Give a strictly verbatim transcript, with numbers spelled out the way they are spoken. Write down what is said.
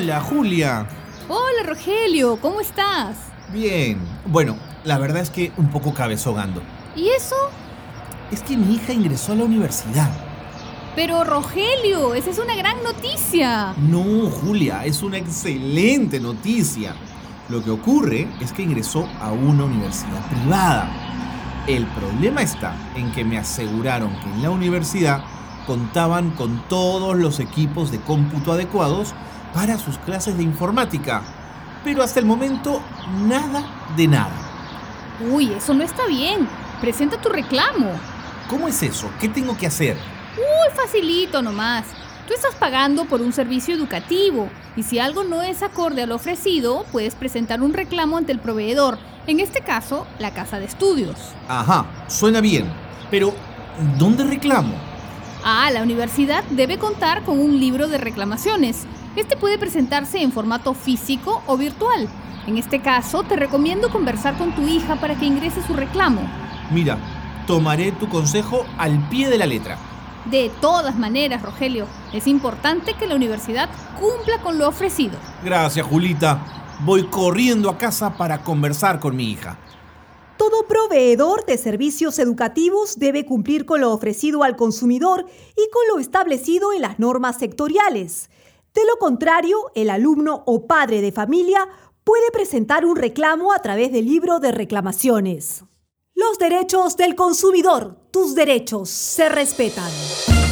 Hola, Julia. Hola, Rogelio, ¿cómo estás? Bien. Bueno, la verdad es que un poco cabezonando. ¿Y eso? Es que mi hija ingresó a la universidad. Pero, Rogelio, esa es una gran noticia. No, Julia, es una excelente noticia. Lo que ocurre es que ingresó a una universidad privada. El problema está en que me aseguraron que en la universidad contaban con todos los equipos de cómputo adecuados para sus clases de informática. Pero hasta el momento, nada de nada. Uy, eso no está bien. Presenta tu reclamo. ¿Cómo es eso? ¿Qué tengo que hacer? Muy facilito nomás. Tú estás pagando por un servicio educativo y si algo no es acorde a lo ofrecido, puedes presentar un reclamo ante el proveedor, en este caso, la casa de estudios. Ajá, suena bien. Pero, ¿dónde reclamo? Ah, la universidad debe contar con un libro de reclamaciones. Este puede presentarse en formato físico o virtual. En este caso, te recomiendo conversar con tu hija para que ingrese su reclamo. Mira, tomaré tu consejo al pie de la letra. De todas maneras, Rogelio, es importante que la universidad cumpla con lo ofrecido. Gracias, Julita. Voy corriendo a casa para conversar con mi hija. Todo proveedor de servicios educativos debe cumplir con lo ofrecido al consumidor y con lo establecido en las normas sectoriales. De lo contrario, el alumno o padre de familia puede presentar un reclamo a través del libro de reclamaciones. Los derechos del consumidor, tus derechos se respetan.